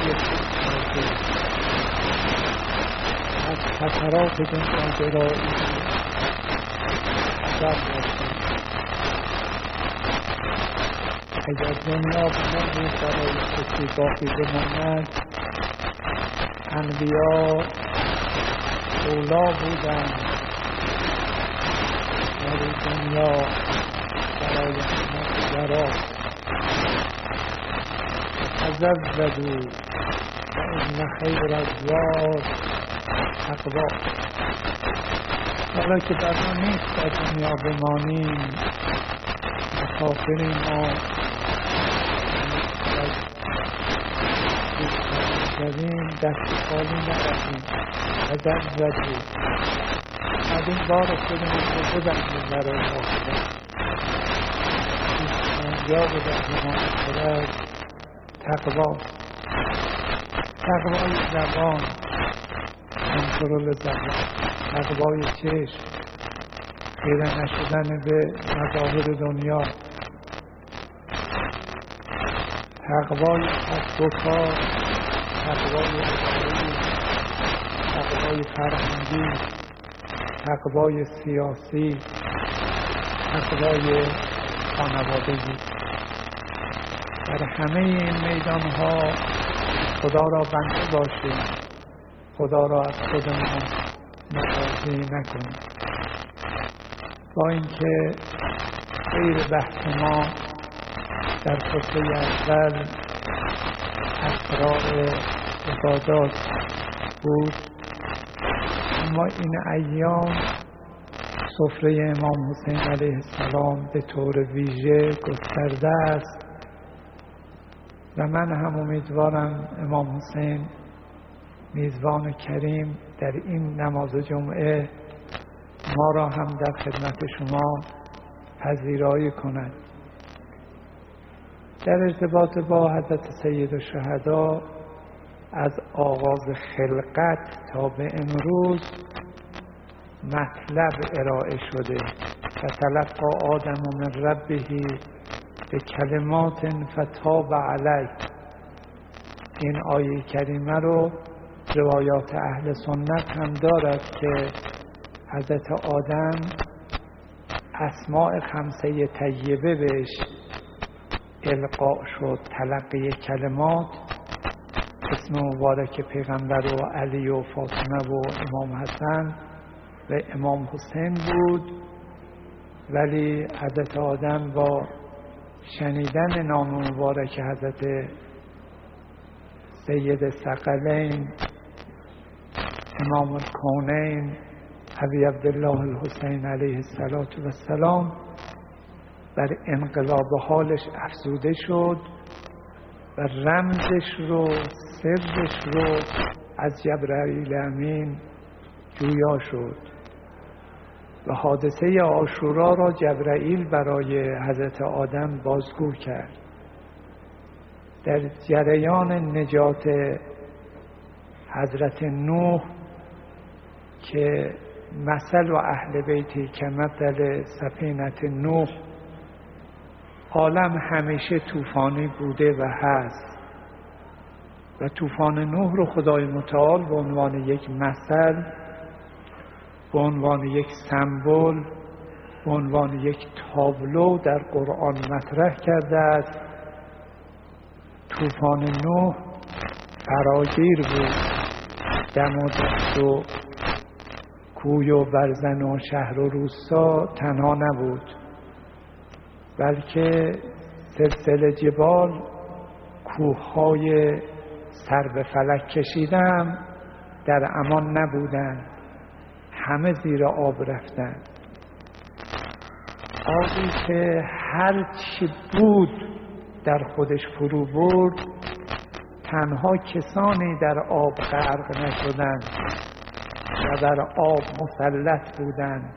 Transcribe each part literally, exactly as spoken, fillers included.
از خطرات دنیا گرایی حذر باشید. اگر دنیا بماند برای کسی باقی بماند، انبیا اولا بودند ولی دنیا برای همه گراست. تزودوا فإن خیر الزاد تقوا. حالا که در ما نیست در دنیا بمانیم، مسافرین ما شدیم، دست خالی نرسیم. تزودوا، از این بار خودمون رو ببندیم برای آخرت. اینجا بودن آخرت تقوا، تقوای زبان، کنترل زبان، تقوای چشم، خیره نشدن به مظاهر دنیا، تقوای کسب و کار، تقوای اجتماعی، تقوای فرهنگی، تقوای سیاسی، تقوای خانوادگی. در همه این میدان ها خدا را بنده باشیم، خدا را از خودمان متوجه نکنیم. با اینکه غیر بحث ما در خطبه اول اسرار عبادات بود، اما این ایام سفره امام حسین علیه السلام به طور ویژه گسترده است و من هم امیدوارم امام حسین میزبان کریم در این نماز جمعه ما را هم در خدمت شما پذیرایی کند. در ارتباط با حضرت سید الشهدا از آغاز خلقت تا به امروز مطلب ارائه شده و تلقی آدم من ربه به کلمات فتاب علیه. این آیه کریمه رو روایات اهل سنت هم دارد که حضرت آدم اسماء خمسه طیبه بهش القا شد، تلقی کلمات. اسم مبارک پیغمبر و علی و فاطمه و امام حسن و امام حسین بود، ولی حضرت آدم با شنیدن نام مبارک حضرت سید ثقلین امام الکونین ابی عبدالله الحسین علیه السلام بر انقلاب حالش افزوده شد و رمزش رو، سرش رو از جبرائیل امین جویا شد و حادثه عاشورا را جبرائیل برای حضرت آدم بازگو کرد. در جریان نجات حضرت نوح که مثل و اهل بیتی که مثل سفینه نوح، عالم همیشه طوفانی بوده و هست و طوفان نوح رو خدای متعال به عنوان یک مثل، به عنوان یک سمبل، به عنوان یک تابلو در قرآن مطرح کرده است. طوفان نوح فراگیر بود، دم و دشت و کوی و برزن و شهر و روستا تنها نبود، بلکه سلسله جبال، کوههای سر به فلک کشیدم در امان نبودند، همه زیر آب رفتند. آبی که هر چی بود در خودش فرو برد، تنها کسانی در آب غرق نشدند و در آب مسلط بودند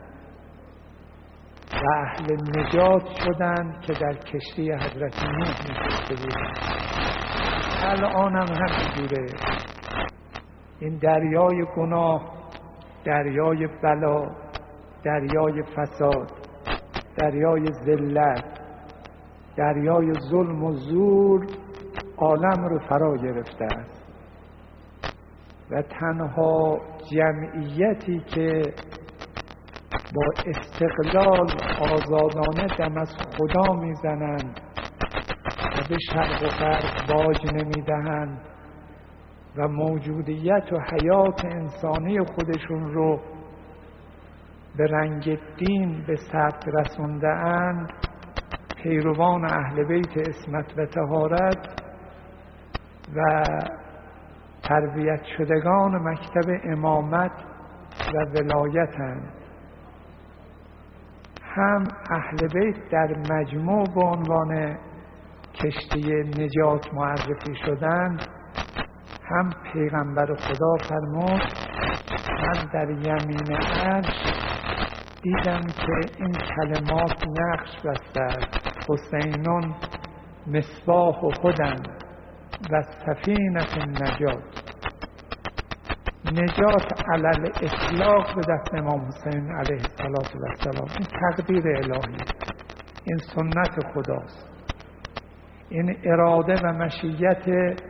و اهل نجات شدند که در کشتی حضرت نوح نشسته بودند. الان هم همینجوره. این دریای گناه، دریای بلا، دریای فساد، دریای ذلت، دریای ظلم و زور عالم رو فرا گرفته است. و تنها جمعیتی که با استقلال آزادانه دم از خدا میزنند و به شرق و غرب باج نمیدهند و موجودیت و حیات انسانی خودشون رو به رنگ دین به ثبت رسونده اند، پیروان اهل بیت عصمت و طهارت و تربیت شدگان مکتب امامت و ولایتند. هم اهل بیت در مجموع به عنوان کشتی نجات معرفی شدند، هم پیغمبر خدا فرمود من در یمین عرش دیدم که این کلمات نقش بسته است: حسینون مصباح هدی و سفینة النجات. نجات علل اطلاق به دست امام حسین علیه السلام. این تقدیر الهی، این سنت خداست، این اراده و مشیت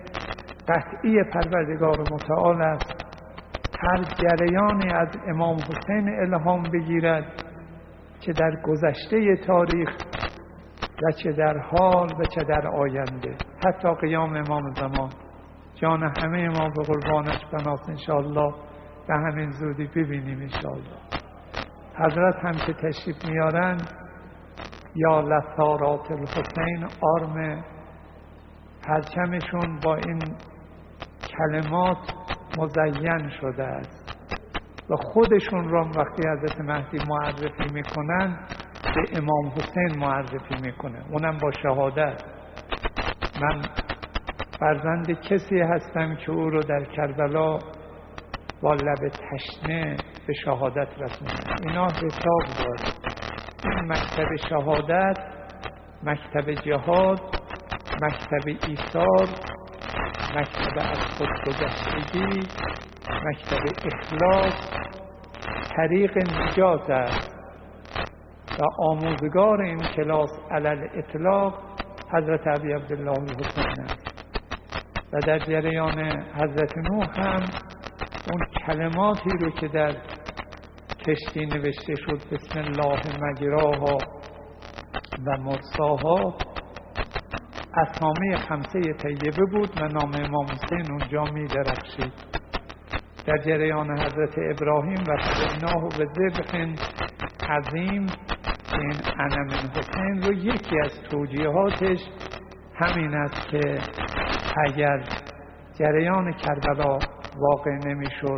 قطعی پروردگار متعال است. هر جریانی از امام حسین الهام بگیرد که در گذشته تاریخ و چه در حال و چه در آینده، حتی قیام امام زمان، جان همه ما به قربانش بناست انشاءالله، به همین زودی ببینیم انشاءالله. حضرت هم که تشریف میارن یا لثارات الحسین، آرم پرچمشون با این کلمات مزین شده است و خودشون را وقتی حضرت مهدی معرفی میکنن به امام حسین معرفی میکنه، اونم با شهادت. من فرزند کسی هستم که او رو در کربلا با لب تشنه به شهادت رسوندم. اینا حساب داره. این مکتب شهادت، مکتب جهاد، مکتب ایثار، مکتب از خودگذشتگی، مکتب اخلاص، طریق نجات است و آموزگار این کلاس علل اطلاق حضرت ابی عبدالله الحسین است. و در جریان حضرت نوح هم اون کلماتی رو که در کشتی نوشته شد، بسم الله مجراها و مرساها، اسامی خمسه طیبه بود و نام امام حسین اونجا می درخشید. در جریان حضرت ابراهیم و فدیناه و ذبح عظیم، این انا من حسین رو یکی از توجیهاتش همین است که اگر جریان کربلا واقع نمی شد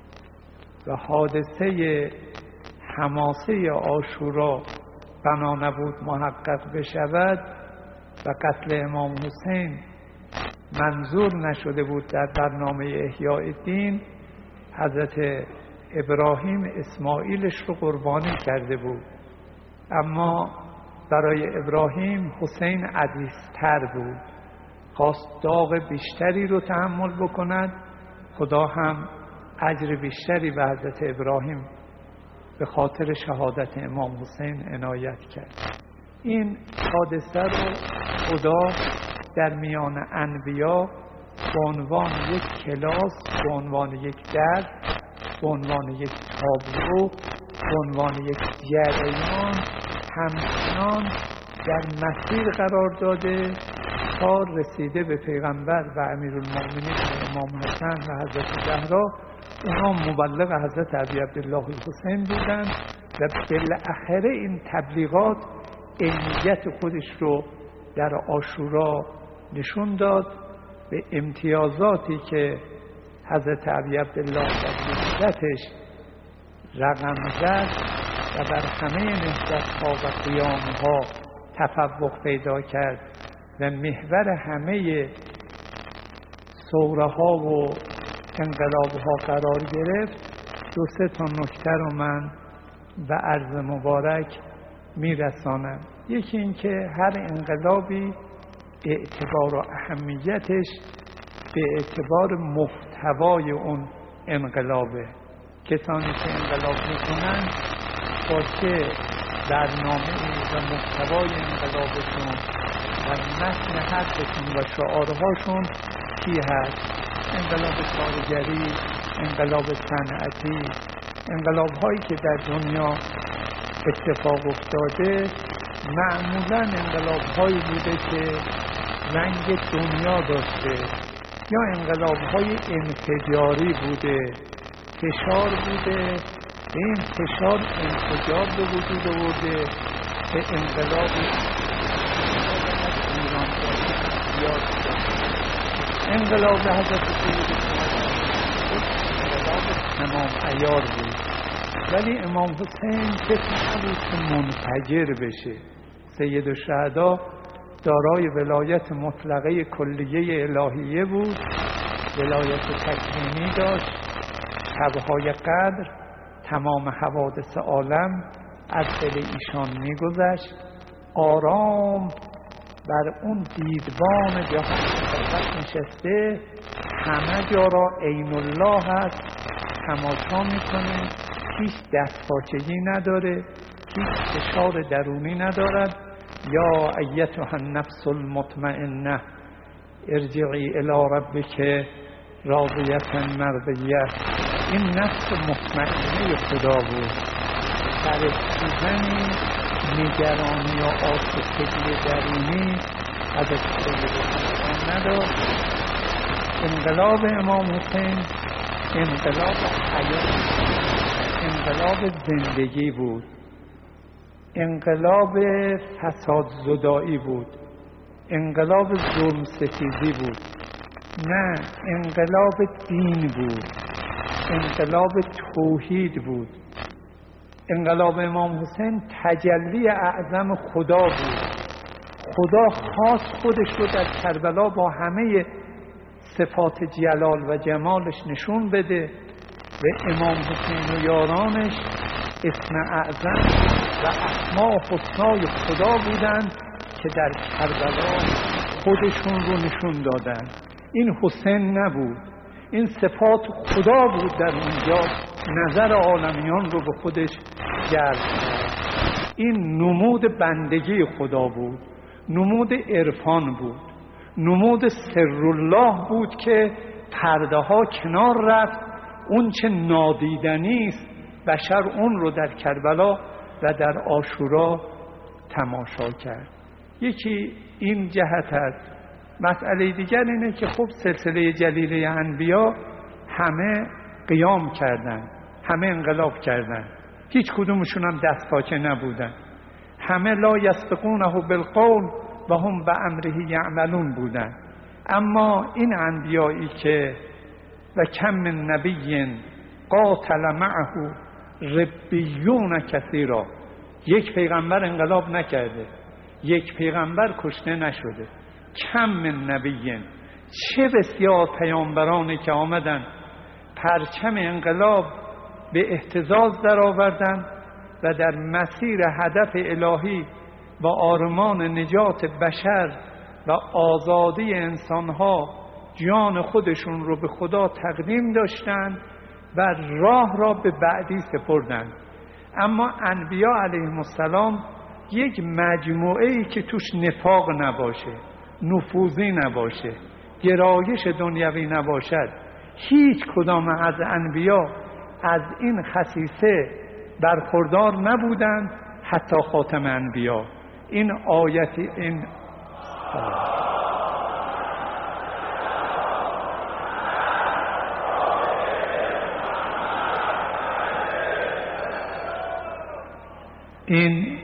و حادثه حماسه عاشورا بنا نبود محقق بشود و قتل امام حسین منظور نشده بود در برنامه احیاء دین، حضرت ابراهیم اسماعیلش رو قربانی کرده بود. اما برای ابراهیم حسین عزیزتر بود، خواست داغ بیشتری رو تحمل بکند. خدا هم اجر بیشتری به حضرت ابراهیم به خاطر شهادت امام حسین عنایت کرد. این حادثه رو خدا در میان انبیا به عنوان یک کلاس، به عنوان یک درس، به عنوان یک تابلو، به عنوان یک جریان همچنان در مسیر قرار داده تا رسیده به پیغمبر و امیرالمومنین امام حسن و حضرت زهرا. اونا مبلغ حضرت ابی عبدالله الحسین بودند و بالاخره این تبلیغات عینیت خودش رو در عاشورا نشون داد. به امتیازاتی که حضرت ابی عبدالله در نهضتش رقم زد و بر همه نهضت‌ها و قیام‌ها تفوق پیدا کرد و محور همه ثوره‌ها و انقلاب‌ها قرار گرفت، دو سه تا نکته رو من به عرض مبارک میرسانم. یکی این که هر انقلابی اعتبار و اهمیتش به اعتبار محتوای اون انقلابه. کسانی که انقلاب میکنن با چه برنامه و محتوای انقلابشون و متن حرفشون و شعارهاشون چی هست، انقلاب کارگری، انقلاب صنعتی، انقلاب هایی که در دنیا اتفاق افتاده معمولا انقلاب هایی بوده که رنگ دنیا داشته یا انقلاب های انفجاری بوده، فشار بوده، به این فشار انفجار به وجود آورده، به انقلاب ایران زیاد شده. انقلاب حضرت سید انقلاب تمام عیار بود، ولی امام حسین کسی نبود که منفجر بشه. سید الشهدا دارای ولایت مطلقه کلیه الهیه بود، ولایت تکوینی داشت، شبهای قدر تمام حوادث عالم از دل ایشان میگذشت، آرام بر اون دیدبان جهان خلقت نشسته، همه جا را عین الله هست، تماشا میکنه، هیچ دستپاچگی نداره، هیچ فشار درونی ندارد. یا ایتها النفس المطمئنه ارجعی الی ربک راضیة مرضیه. این نفس مطمئنه خدا بود، فرستیدنی نگرانی و آشفتگی درونی از سید نداشت. انقلاب امام حسین انقلاب حیات، انقلاب زندگی بود، انقلاب فساد زدایی بود، انقلاب ظلم ستیزی بود، نه انقلاب دین بود، انقلاب توحید بود. انقلاب امام حسین تجلی اعظم خدا بود. خدا خاص خودش رو در کربلا با همه صفات جلال و جمالش نشون بده و امام حسین و یارانش اسم اعظم و اسماء حسنای خدا بودند که در کربلا خودشون رو نشون دادن. این حسین نبود، این صفات خدا بود در اونجا، نظر عالمیان رو به خودش جلب کرد. این نمود بندگی خدا بود، نمود عرفان بود، نمود سرالله بود که پرده ها کنار رفت، اون چه نادیدنی است بشر اون رو در کربلا و در عاشورا تماشا کرد. یکی این جهت است. مسئله دیگر اینه که خب سلسله جلیله انبیا همه قیام کردن، همه انقلاب کردن، هیچ کدومشون هم دستپاچه نبودن، همه لا یسبقونه بالقول و هم به امره یعملون بودن. اما این انبیایی که و کم من نبی قاتل معه ربیون کثیرا، یک پیغمبر انقلاب نکرده، یک پیغمبر کشته نشده. کم من نبی، چه بسیار پیامبرانی که آمدن پرچم انقلاب به اهتزاز در آوردن و در مسیر هدف الهی و آرمان نجات بشر و آزادی انسانها جان خودشون رو به خدا تقدیم داشتند و راه را به بعدی سپردند. اما انبیا علیهم السلام یک مجموعه‌ای که توش نفاق نباشه، نفوذی نباشه، گرایش دنیوی نباشد، هیچ کدام از انبیا از این خصیصه برخوردار نبودند حتی خاتم انبیا. این آیتی این این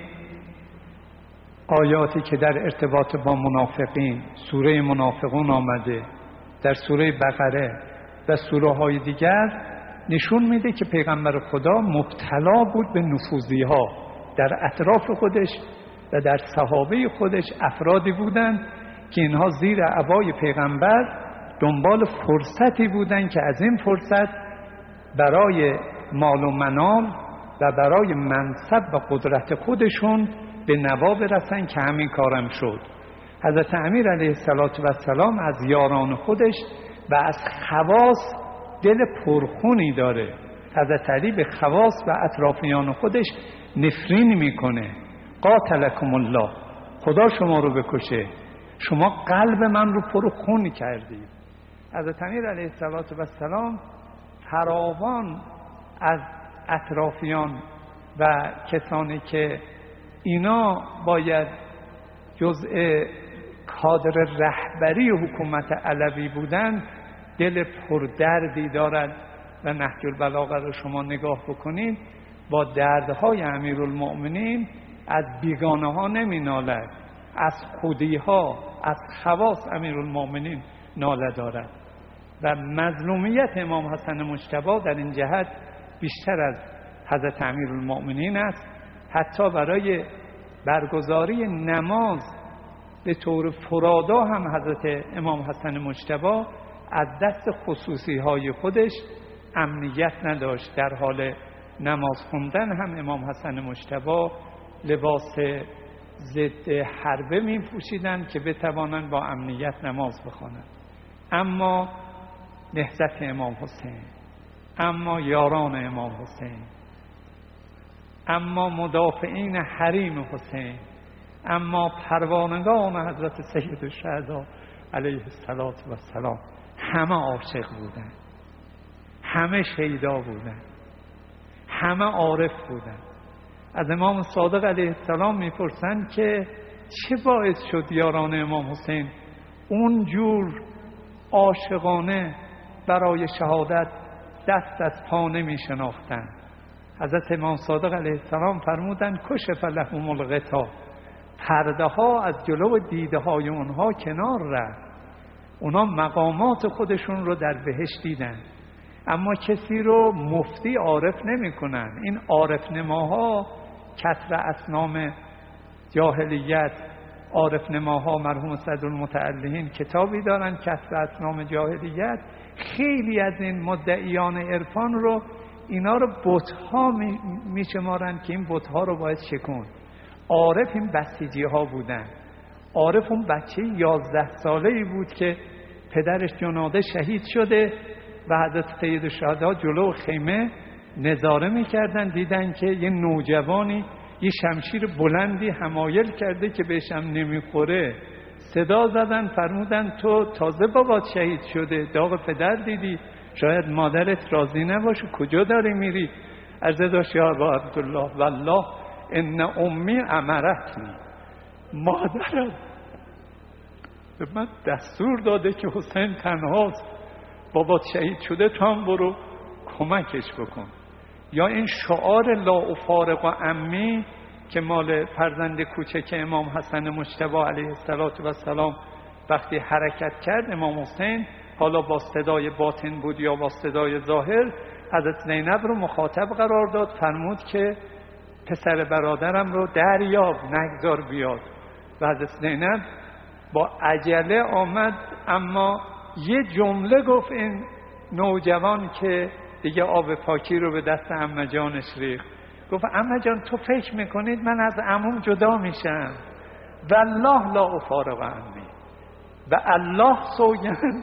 آیاتی که در ارتباط با منافقین سوره منافقون آمده، در سوره بقره و سوره های دیگر نشون میده که پیغمبر خدا مبتلا بود به نفوذی ها در اطراف خودش و در صحابه خودش. افرادی بودند که اینها زیر عبای پیغمبر دنبال فرصتی بودند که از این فرصت برای مال و منال و برای منصب و قدرت خودشون به نوا برسن که همین کارم شد. حضرت امیر علیه السلام از یاران خودش و از خواص دل پرخونی داره. حضرت علی به خواص و اطرافیان خودش نفرین میکنه. قاتلکم الله، خدا شما رو بکشه، شما قلب من رو پر خون کردید. حضرت امیر علیه السلام فراوان از اطرافیان و کسانی که اینا باید جزء کادر رهبری حکومت علوی بودند دل پردردی دارد و نهج البلاغه رو شما نگاه بکنید با دردهای امیرالمؤمنین از بیگانه ها نمی نالد، از خودی ها، از خواص امیرالمؤمنین ناله دارد و مظلومیت امام حسن مجتبی در این جهت بیشتر از حضرت امیرالمؤمنین است. حتی برای برگزاری نماز به طور فرادا هم حضرت امام حسن مجتبی از دست خصوصی های خودش امنیت نداشت. در حال نماز خوندن هم امام حسن مجتبی لباس ضد حربه می پوشیدند که بتوانند با امنیت نماز بخوانند. اما نهضت امام حسین، اما یاران امام حسین، اما مدافعین حریم حسین، اما پروانگان حضرت سید الشهدا علیه السلام همه عاشق بودند، همه شیدا بودند، همه عارف بودند. از امام صادق علیه السلام میپرسند که چه باعث شد یاران امام حسین اونجور عاشقانه برای شهادت دست از پا نمی شناختند. حضرت امام صادق علیه السلام فرمودند کشف لهم الغطا، پرده ها از جلو دیده های اونها کنار رفت، اونا مقامات خودشون رو در بهشت دیدن. اما کسی رو مفتی عارف نمی کنن. این عارف نماها کسر اسنام جاهلیت، عارف نماها مرحوم صدرالمتعلهین کتابی دارن کسر اسنام جاهلیت، خیلی از این مدعیان عرفان رو اینا رو بت‌ها می شمارن که این بت‌ها رو باید شکن. عارف این بسیجی ها بودن. عارف اون بچه یازده ساله‌ای بود که پدرش جناده شهید شده و حضرت سید الشهدا جلو خیمه نظاره میکردن، دیدن که یه نوجوانی یه شمشیر بلندی حمایل کرده که بهش هم نمیخوره. صدا زدن، فرمودن تو تازه بابات شهید شده، داغ پدر دیدی، شاید مادرت راضی نباشه، کجا داری میری؟ عرض داشت یا ابا عبدالله والله ان امی امرتنی، مادرم به من دستور داده که حسین تنهاست، بابات شهید شده، تو هم برو کمکش بکن. یا این شعار لا افارق و امی که مال فرزند کوچک امام حسن مجتبی علیه السلام وقتی حرکت کرد، امام حسین حالا با صدای باطن بود یا با صدای ظاهر، حضرت زینب رو مخاطب قرار داد، فرمود که پسر برادرم رو دریاب نگذار بیاد. و حضرت زینب با عجله آمد، اما یه جمله گفت این نوجوان که دیگه آب پاکی رو به دست عمه جانش ریخت. گفت عمه جان تو فکر میکنید من از عموم جدا میشم؟ والله لا افارق عنی، و الله سوگند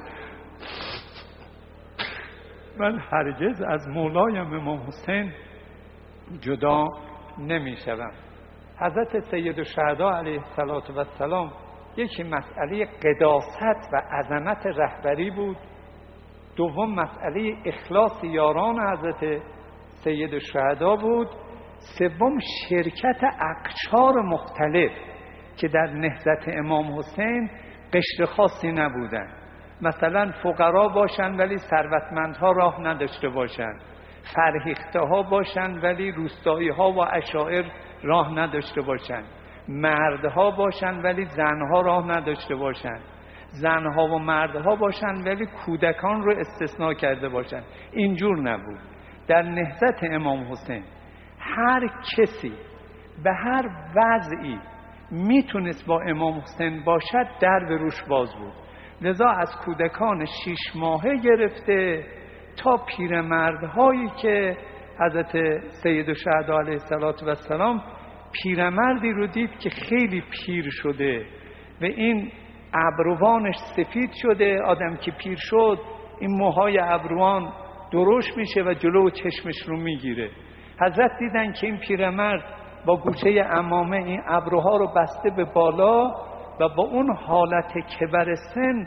من هرگز از مولایم امام حسین جدا نمیشم. حضرت سید الشهدا علیه السلام یکی مسئله قداست و عظمت رهبری بود، دوم مسئله اخلاص یاران حضرت سید الشهدا بود، سوم شرکت اقشار مختلف که در نهضت امام حسین قشر خاصی نبودن. مثلا فقرا باشن ولی ثروتمندها راه نداشته باشن، فرهیخته ها باشن ولی روستایی ها و عشائر راه نداشته باشن، مردها باشن ولی زنها راه نداشته باشن، زنها و مردها باشن ولی کودکان رو استثناء کرده باشن. اینجور نبود. در نهضت امام حسین هر کسی به هر وضعی میتونست با امام حسین باشد، در به روش باز بود. لذا از کودکان شش ماهه گرفته تا پیرمردهایی که حضرت سید الشهدا علیه السلام پیرمردی رو دید که خیلی پیر شده و این ابروانش سفید شده. آدم که پیر شد این موهای ابروان درشت میشه و جلو چشمش رو میگیره. حضرت دیدن که این پیرمرد با گوشه عمامه این ابروها رو بسته به بالا و با اون حالت کبر سن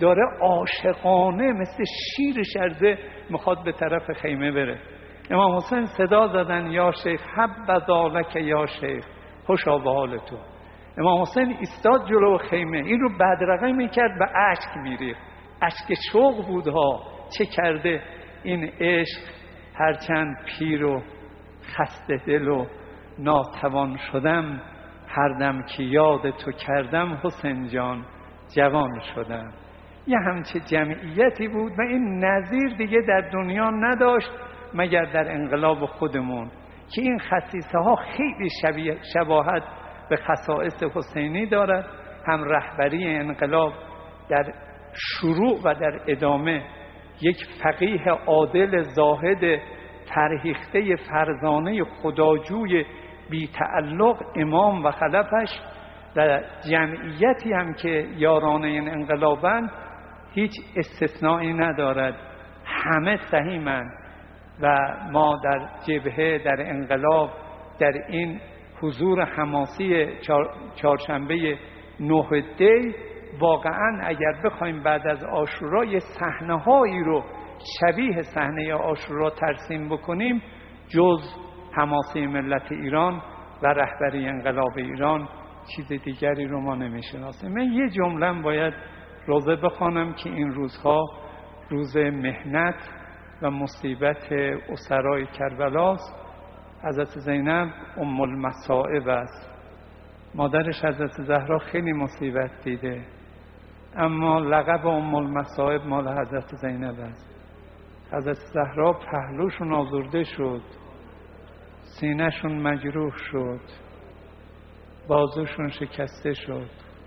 داره عاشقانه مثل شیر شرزه میخواد به طرف خیمه بره. امام حسین صدا زدن یا شیخ حبذا لک یا شیخ، خوشا به حال تو. امام حسین ایستاد جلو خیمه، این رو بدرقه میکرد، به اشک میریخت. اشک شوق بود ها. چه کرده این عشق، هرچند پیر و خسته دل و ناتوان شدم، هر دم که یاد تو کردم حسین جان جوان شدم. یه همچه جمعیتی بود و این نظیر دیگه در دنیا نداشت مگر در انقلاب خودمون که این خصیصه ها خیلی شبیه شباهت به خصائص حسینی دارد. هم رهبری انقلاب در شروع و در ادامه یک فقیه عادل زاهد فرهیخته فرزانه خداجوی بی تعلق امام و خلفش و جمعیتی هم که یاران این انقلابند هیچ استثنایی ندارد، همه سهیمند. و ما در جبهه، در انقلاب، در این حضور حماسی چهارشنبه نه دی واقعا اگر بخوایم بعد از عاشورا یه صحنه‌هایی رو شبیه صحنه عاشورا ترسیم بکنیم، جز حماسی ملت ایران و رهبری انقلاب ایران چیز دیگری رو ما نمی‌شناسیم. من یه جمله باید روزه بخوانم که این روزها روز مهنت و مصیبت اسرای کربلاست. حضرت زینب ام المصائب است. مادرش حضرت زهرا خیلی مصیبت دیده، اما لقب ام المصائب مال حضرت زینب است. حضرت زهرا پهلوشون آزرده شد، سینه‌شون مجروح شد، بازوشون شکسته شد،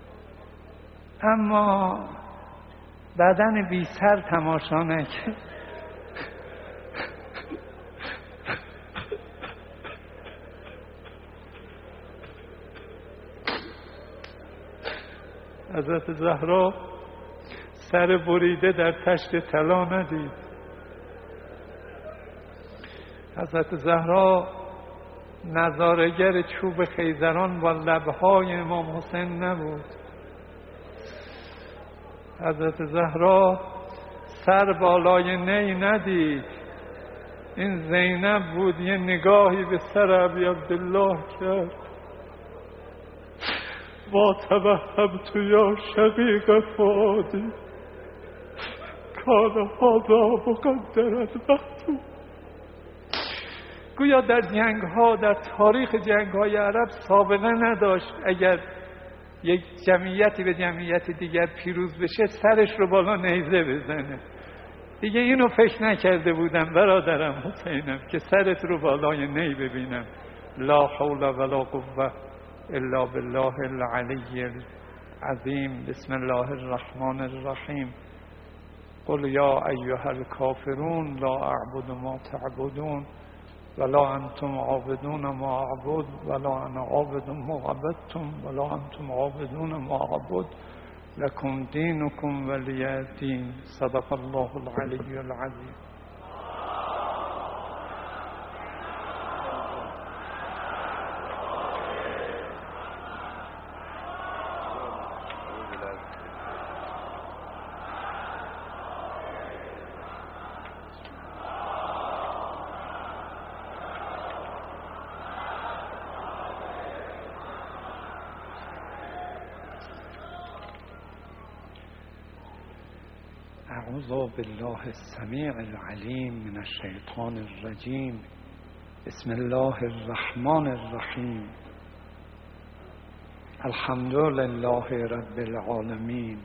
اما بدن بی سر تماشا نکرد. حضرت زهرا سر بریده در تشت طلا ندید. حضرت زهرا نظاره‌گر چوب خیزران و لبهای امام حسین نبود. حضرت زهرا سر بالای نی ندید. این زینب بود یه نگاهی به سر ابی عبدالله کرد. ما توهمت یا شقیق فؤادی کان هذا مقدرا مکتوب. گویا در جنگ ها، در تاریخ جنگ های عرب سابقه نداشت اگر یک جمعیتی به جمعیت دیگر پیروز بشه سرش رو بالا نیزه بزنه. دیگه اینو فکر نکرده بودم برادرم حسینم که سرت رو بالای نی ببینم. لا حول ولا قوة الا بالله العلی العظیم. بسم الله الرحمن الرحیم. قل یا ایها الکافرون لا اعبد ما تعبدون ولا انتم عابدون ما اعبد ولا انا عابد ما عبدتم ولا انتم عابدون ما اعبد لکم دینکم ولی دین. صدق الله العلی العظیم. اعوذ بالله السمیع العلیم من الشیطان الرجیم. بسم الله الرحمن الرحیم. الحمد لله رب العالمین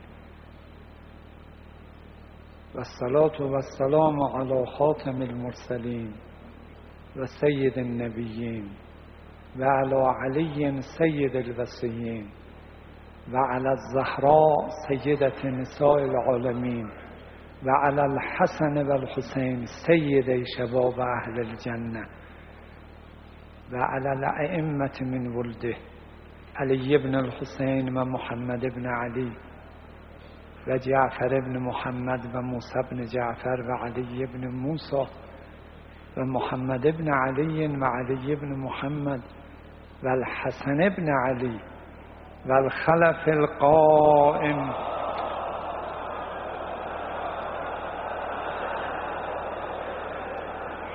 و الصلاة و السلام علی خاتم المرسلین و سید النبیین و علی علی سید الوصیین و علی الزهراء سیدة نساء العالمین و علی الحسن و الحسین سیدی شباب اهل الجنه و علی الائمة من ولده علی ابن الحسین و محمد ابن علی و جعفر ابن محمد و موسی ابن جعفر و علی ابن موسی و محمد ابن علی و علی ابن محمد و الحسن ابن علی و الخلف القائم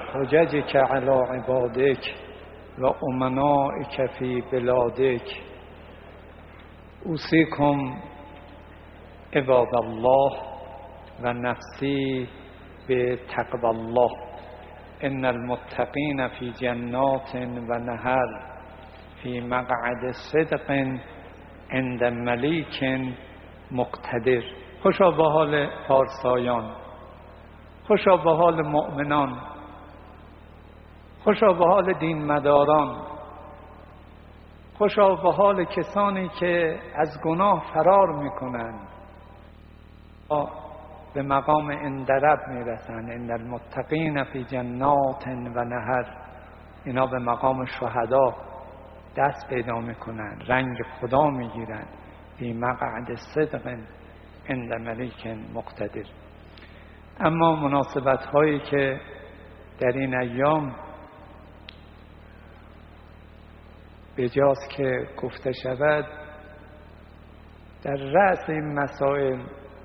حججك علی عبادک و امنائک فی بلادک اوصیکم عباد الله و نفسی به تقوی الله ان المتقین فی جنات و نهر فی مقعد صدق عند ملیک مقتدر. خوشا به حال پارسایان، خوشا به حال مؤمنان، خوشا به حال دین مداران، خوشا به حال کسانی که از گناه فرار میکنند به مقام اندرب میرسند. ان المتقین فی جنات و نهر، اینا به مقام شهدا دست پیدا میکنند، رنگ خدا میگیرند. فی مقعد صدق عند ملیک مقتدر. اما مناسبت هایی که در این ایام بجاست که گفته شود، در رأس این مسائل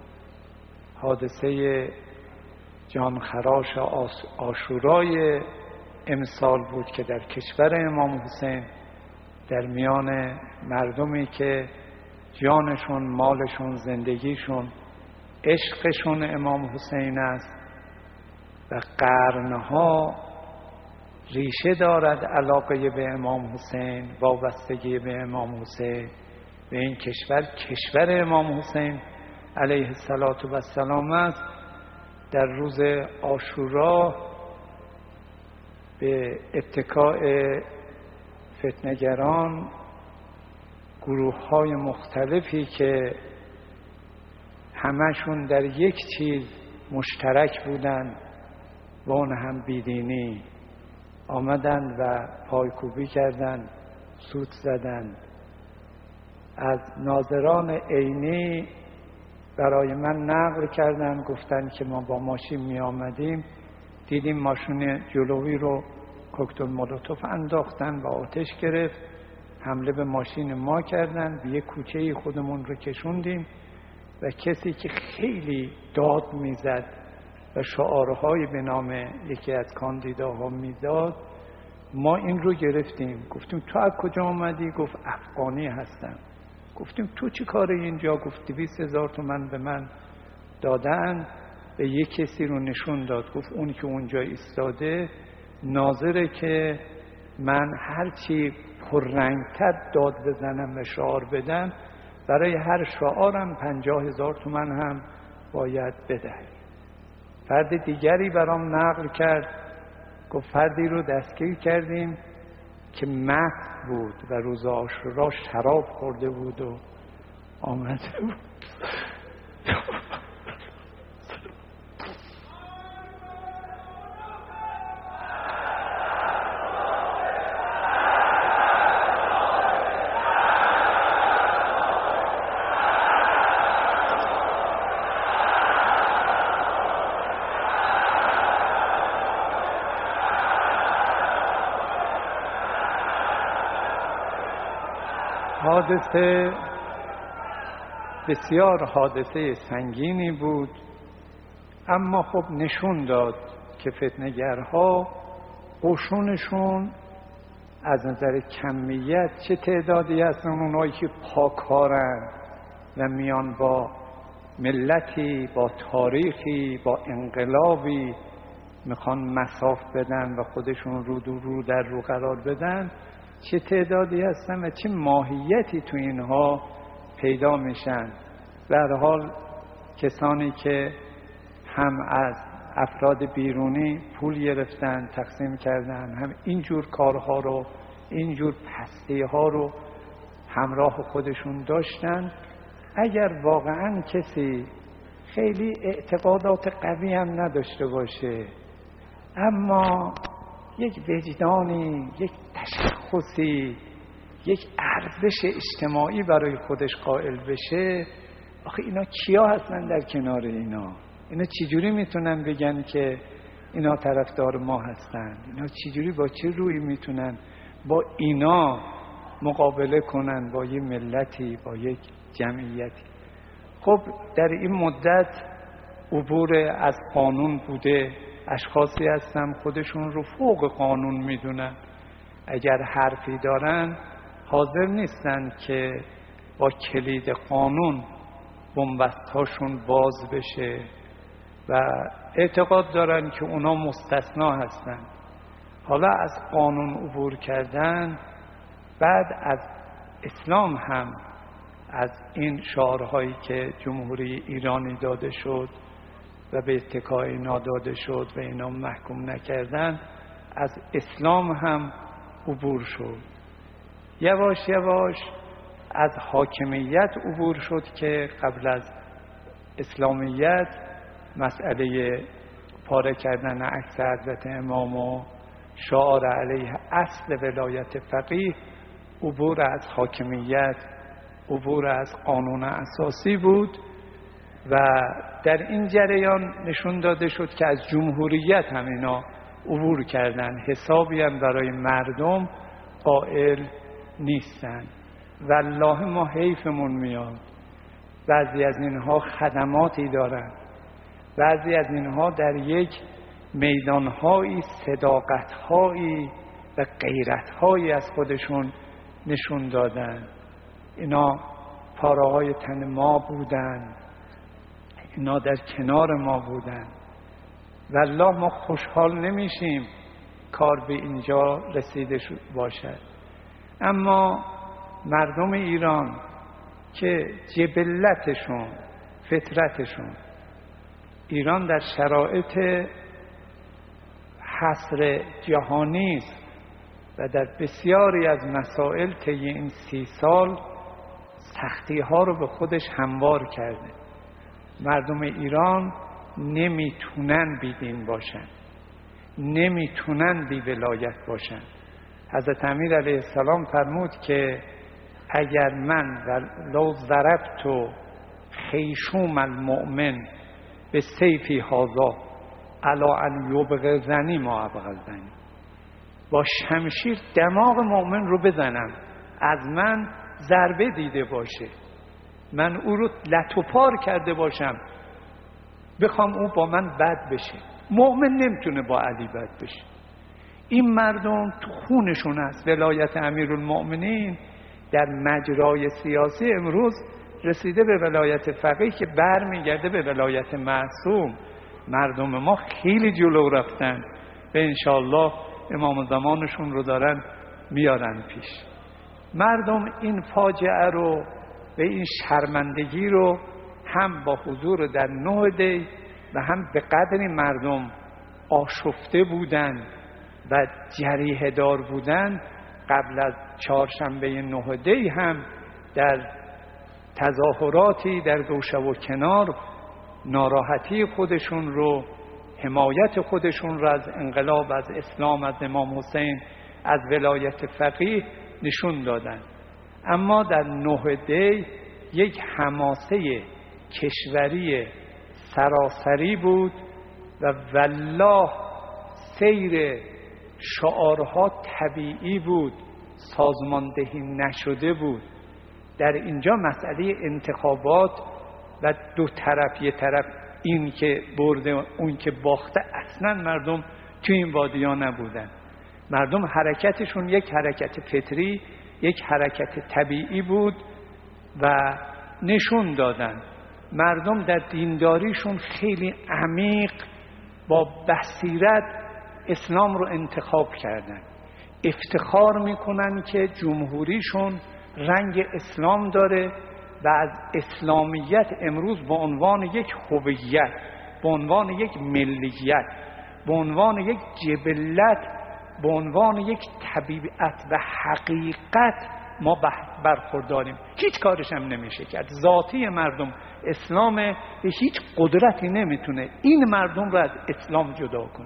حادثه جانخراش عاشورای امسال بود که در کشور امام حسین در میان مردمی که جانشون، مالشون، زندگیشون، عشقشون امام حسین است و قرنها ریشه دارد علاقه به امام حسین، وابستگی به امام حسین، به این کشور کشور امام حسین علیه السلام است. در روز عاشورا به اتکاء فتنه‌گران، گروه های مختلفی که همشون در یک چیز مشترک بودن و اون هم بیدینی، آمدند و پایکوبی کردند، سوت زدند. از ناظران عینی برای من نقل کردند، گفتند که ما با ماشین می آمدیم، دیدیم ماشین جلوی رو کوکتل مولوتوف انداختن و آتش گرفت، حمله به ماشین ما کردن، به یک کوچه خودمون رو کشوندیم و کسی که خیلی داد میزد و شعارهای به نام یکی از کاندیداها میداد، ما این رو گرفتیم. گفتیم تو از کجا آمدی؟ گفت افغانی هستم. گفتیم تو چی کاره اینجا؟ گفت دویست هزار تومن به من دادن. به یک کسی رو نشون داد، گفت اون که اونجا ایستاده ناظره که من هرچی پررنگتر داد بزنم و شعار بدم، برای هر شعارم پنجاه هزار تومن هم باید بده. فرد دیگری برام نقل کرد، گفت فردی رو دستگیر کردیم که مست بود و روز عاشورا شراب خورده بود و آمده بود حادثه بسیار حادثه سنگینی بود، اما خب نشون داد که فتنه‌گرها قشونشون از نظر کمیت چه تعدادی هستن، اونایی که پاکارن و میان با ملتی، با تاریخی، با انقلابی میخوان مساف بدن و خودشون رو دو رو در رو قرار بدن، چه تعدادی هستن و چه ماهیتی تو اینها پیدا میشن. به هر حال کسانی که هم از افراد بیرونی پول گرفتن تقسیم کردن، هم اینجور کارها رو، اینجور پستی ها رو همراه خودشون داشتن. اگر واقعا کسی خیلی اعتقادات قوی هم نداشته باشه، اما یک وجدانی، یک تشخصی، یک ارزش اجتماعی برای خودش قائل بشه، آخه اینا کیا هستن در کنار اینا؟ اینا چجوری میتونن بگن که اینا طرفدار ما هستن؟ اینا چجوری، با چه روی میتونن با اینا مقابله کنن، با یک ملتی، با یک جمعیتی؟ خب در این مدت عبور از قانون بوده، اشخاصی هستن خودشون رو فوق قانون میدونن، اگر حرفی دارن حاضر نیستن که با کلید قانون بنبستهاشون باز بشه و اعتقاد دارن که اونا مستثنا هستن. حالا از قانون عبور کردن، بعد از اسلام هم از این شعارهایی که جمهوری ایرانی داده شد و به اتکای اینا داده شد و اینا محکوم نکردن، از اسلام هم عبور شد. یواش یواش از حاکمیت عبور شد که قبل از اسلامیت مسئله پاره کردن عکس حضرت امام و شعار علیه اصل ولایت فقیه، عبور از حاکمیت، عبور از قانون اساسی بود و در این جریان نشون داده شد که از جمهوریت هم اینا عبور کردن، حسابی هم برای مردم قائل نیستن. والله ما حیفمون میاد، بعضی از اینها خدماتی دارن، بعضی از اینها در یک میدانهایی صداقتهایی و غیرتهایی از خودشون نشون دادن. اینا پاره های تن ما بودن، اینا در کنار ما بودن. والله ما خوشحال نمیشیم کار به اینجا رسیده باشد. اما مردم ایران که جبلتشون، فطرتشون، ایران در شرایط حصر جهانی است و در بسیاری از مسائل طی این سی سال سختی ها رو به خودش هموار کرده. مردم ایران نمیتونن بیدین باشن، نمیتونن بی ولایت باشن. حضرت امیر علیه السلام فرمود که اگر من لو ضربت خیشوم المؤمن به سیفی هذا علی ان یبغضنی ما ابغضنی، با شمشیر دماغ مؤمن رو بزنم، از من ضربه دیده باشه، من او رو لتوپار کرده باشم، بخوام او با من بد بشه. مؤمن نمیتونه با علی بد بشه. این مردم تو خونشون است. ولایت امیرالمؤمنین در مجرای سیاسی امروز رسیده به ولایت فقیه که بر میگرده به ولایت معصوم. مردم ما خیلی جلو رفتن و انشالله امام زمانشون رو دارن میارن پیش. مردم این فاجعه رو و این شرمندگی رو هم با حضور در نه دی و هم به قدری مردم آشفته بودن و جریحه دار بودن، قبل از چهارشنبه نه دی هم در تظاهراتی در گوشه و کنار ناراحتی خودشون رو، حمایت خودشون رو از انقلاب، از اسلام، از امام حسین، از ولایت فقیه نشون دادن. اما در نه دی یک حماسه کشوری سراسری بود و والله سیر شعارها طبیعی بود، سازماندهی نشده بود. در اینجا مسئله انتخابات و دو طرف یه طرف، این که برده اون که باخته، اصلا مردم تو این وادیا نبودن. مردم حرکتشون یک حرکت فطری، یک حرکت طبیعی بود و نشون دادن. مردم در دینداریشون خیلی عمیق با بصیرت اسلام رو انتخاب کردن. افتخار میکنن که جمهوریشون رنگ اسلام داره و از اسلامیت امروز به عنوان یک هویت، به عنوان یک ملیت، به عنوان یک جبلت، به عنوان یک طبیعت و حقیقت ما برخورداریم. هیچ کارش هم نمیشه کرد. ذاتی مردم اسلام، به هیچ قدرتی نمیتونه این مردم رو از اسلام جدا کنه.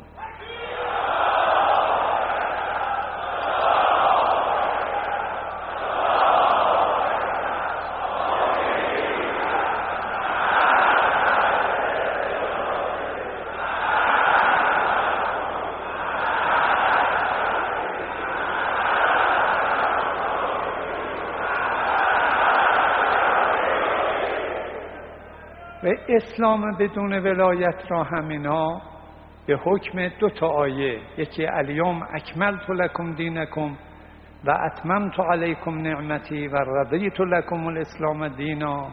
و اسلام بدون ولایت را همینا به حکم دو تا آیه، یکی الیوم اکملت لکم دینکم و اتممت علیکم نعمتی و رضیت لکم الاسلام دینا،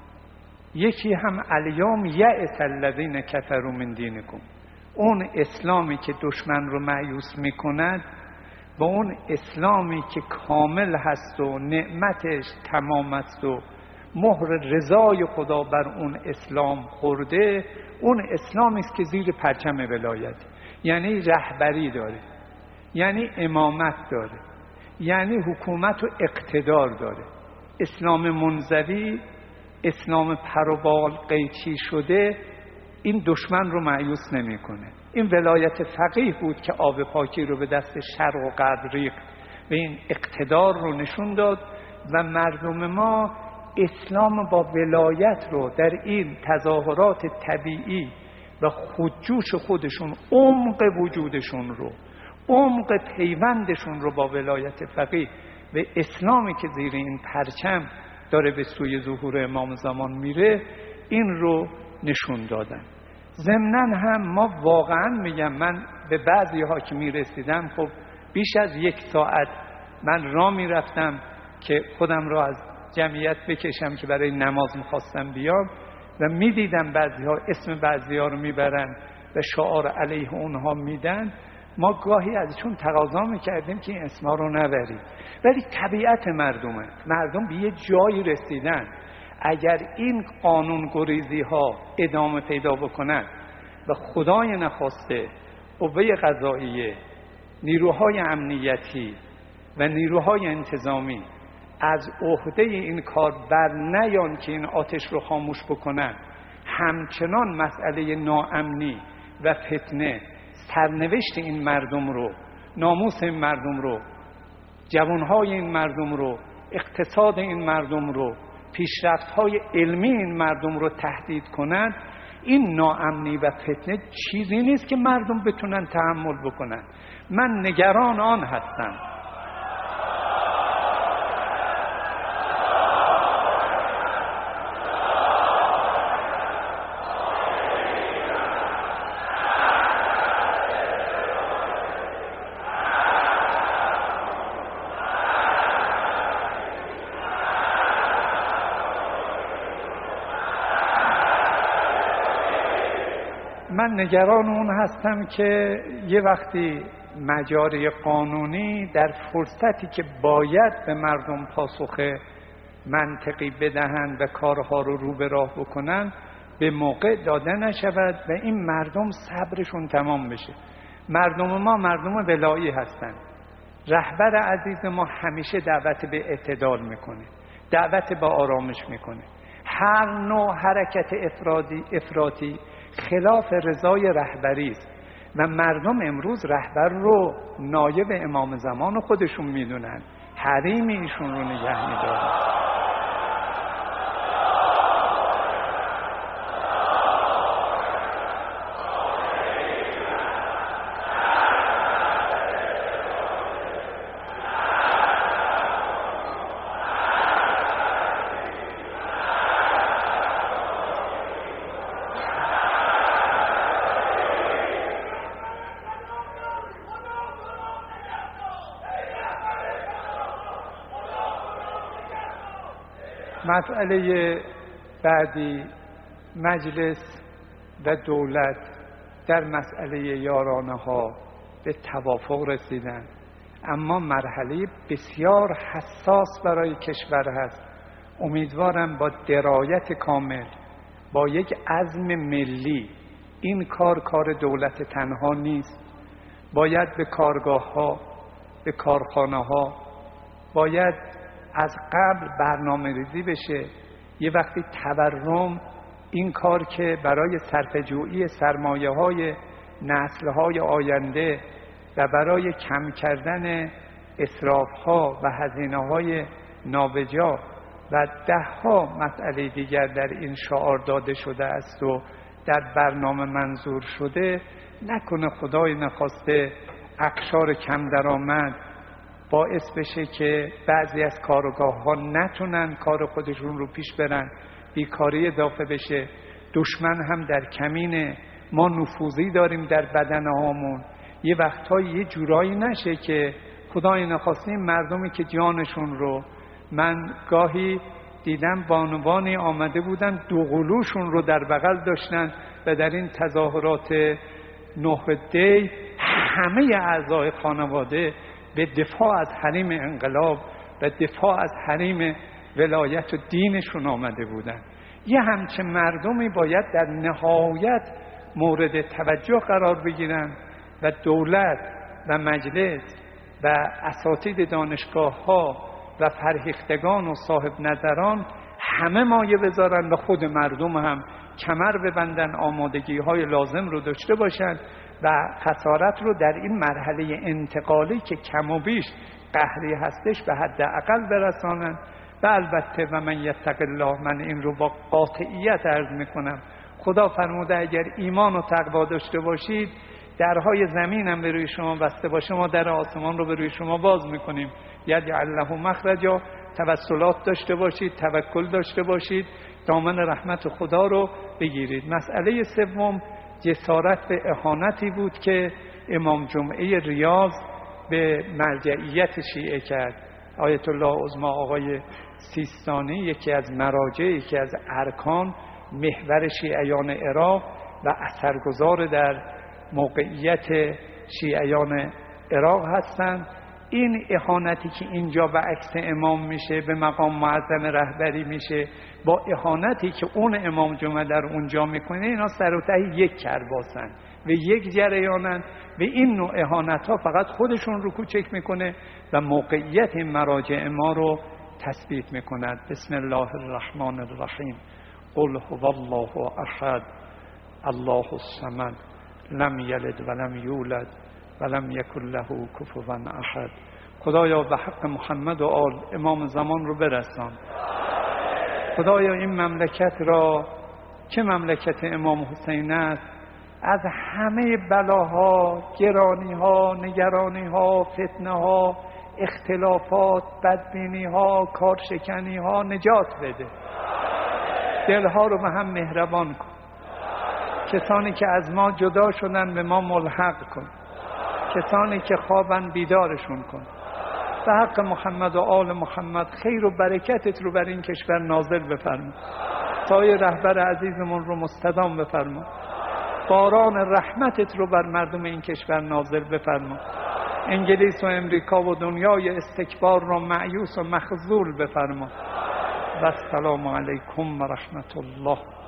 یکی هم الیوم یئس الذین کفروا من دینکم، اون اسلامی که دشمن رو مایوس میکند و اون اسلامی که کامل هست و نعمتش تمام است و مهر رضای خدا بر اون اسلام خورده، اون اسلامی است که زیر پرچم ولایت، یعنی رهبری داره، یعنی امامت داره، یعنی حکومت و اقتدار داره. اسلام منزوی، اسلام پروبال قیچی شده، این دشمن رو مایوس نمیکنه. این ولایت فقیه بود که آب پاکی رو به دست شرق و غرب ریخت و این اقتدار رو نشون داد و مردم ما اسلام با ولایت رو در این تظاهرات طبیعی و خودجوش خودشون، عمق وجودشون رو، عمق پیوندشون رو با ولایت فقیه و اسلامی که زیر این پرچم داره به سوی ظهور امام زمان میره، این رو نشون دادن. ضمناً هم ما واقعاً میگم، من به بعضی ها که میرسیدم، خب بیش از یک ساعت من راه میرفتم که خودم رو از جمعیت بکشم که برای نماز میخواستم بیام و میدیدم بعضی ها اسم بعضی ها رو میبرن و شعار علیه اونها میدن. ما گاهی ازشون تقاضا میکردیم که این اسما رو نبرید، ولی طبیعت مردمه، مردم به یه جایی رسیدن اگر این قانون گریزی ها ادامه پیدا بکنن و خدای نخواسته قوه قضاییه، نیروهای امنیتی و نیروهای انتظامی از عهده این کار بر نیان که این آتش رو خاموش بکنن، همچنان مسئله ناامنی و فتنه سرنوشت این مردم رو، ناموس این مردم رو، جوانهای این مردم رو، اقتصاد این مردم رو، پیشرفت‌های علمی این مردم رو تهدید کنند، این ناامنی و فتنه چیزی نیست که مردم بتونن تحمل بکنن. من نگران آن هستم. من نگران اون هستم که یه وقتی مجاری قانونی در فرصتی که باید به مردم پاسخ منطقی بدهند و کارها رو رو به راه بکنن به موقع داده نشود و این مردم صبرشون تمام بشه. مردم ما مردم ولایی هستند. رهبر عزیز ما همیشه دعوت به اعتدال میکنه، دعوت به آرامش میکنه. هر نوع حرکت افرادی افراطی خلاف رضای رهبری است و مردم امروز رهبر رو نایب امام زمان خودشون میدونن، حریم ایشون رو نگه میدارن. مسئله بعدی، مجلس و دولت در مسئله یارانه ها به توافق رسیدن، اما مرحله بسیار حساس برای کشور هست. امیدوارم با درایت کامل، با یک عزم ملی، این کار کار دولت تنها نیست، باید به کارگاه ها، به کارخانه ها باید از قبل برنامه ریزی بشه. یه وقتی تورم، این کار که برای صرفه‌جویی سرمایه های نسل های آینده و برای کم کردن اسراف ها و هزینه های نابجا و ده ها مسئله دیگر در این شعار داده شده است و در برنامه منظور شده، نکنه خدای نخواسته اقشار کم درآمد باعث بشه که بعضی از کارگاه ها نتونن کار خودشون رو پیش برن، بیکاری اضافه بشه، دشمن هم در کمین ما نفوذی داریم در بدن هامون، یه وقتایی یه جورایی نشه که خدای نخواسته این مردمی که جانشون رو، من گاهی دیدم بانوانی آمده بودن دوقلوشون رو در بغل داشتن و در این تظاهرات نه دی همه اعضای خانواده به دفاع از حریم انقلاب و دفاع از حریم ولایت و دینشون آمده بودن. یه همچه مردمی باید در نهایت مورد توجه قرار بگیرن و دولت و مجلس و اساتید دانشگاه ها و فرهیختگان و صاحب نظران همه مایه بذارن و خود مردم هم کمر ببندن، آمادگی های لازم رو داشته باشن و خسارت رو در این مرحله انتقالی که کم و بیش قهری هستش به حد اقل برسانن. و البته و من یتق الله، من این رو با قاطعیت عرض میکنم، خدا فرموده اگر ایمان و تقوا داشته باشید درهای زمین هم به روی شما بسته باشه ما در آسمان رو به روی شما باز میکنیم. یجعل له مخرجا، توسلات داشته باشید، توکل داشته باشید، دامن رحمت خدا رو بگیرید. مسئله سوم جسارت به اهانتی بود که امام جمعه ریاض به مرجعیت شیعه کرد. آیت الله عظمی آقای سیستانی، یکی از مراجع، یکی از ارکان محور شیعیان عراق و اثرگذار در موقعیت شیعیان عراق هستند، این اهانتی که اینجا به عکس امام میشه، به مقام معظم رهبری میشه، با اهانتی که اون امام جمعه در اونجا میکنه، اینا سر و ته یک کرباسن و یک جریانن و این نوع اهانت ها فقط خودشون رو کوچک میکنه و موقعیت این مراجع ما رو تثبیت میکند. بسم الله الرحمن الرحیم. قل هو الله احد الله الصمد لم یلد ولم یولد ولم یکن له کفوا احد. خدایا به حق محمد و آل امام زمان رو برسان. خدایا این مملکت را که مملکت امام حسین است از همه بلاها، گرانیها، نگرانیها، فتنه ها، اختلافات، بدبینی ها، کارشکنی ها نجات بده. دلها رو به هم مهربان کن. کسانی که از ما جدا شدن به ما ملحق کن. کسانی که خوابن بیدارشون کن. به حق محمد و آل محمد خیر و برکتت رو بر این کشور نازل بفرما. سایه رهبر عزیزمون رو مستدام بفرما. باران رحمتت رو بر مردم این کشور نازل بفرما. انگلیس و امریکا و دنیای استکبار رو مایوس و مخذول بفرما. و السلام علیکم و رحمت الله.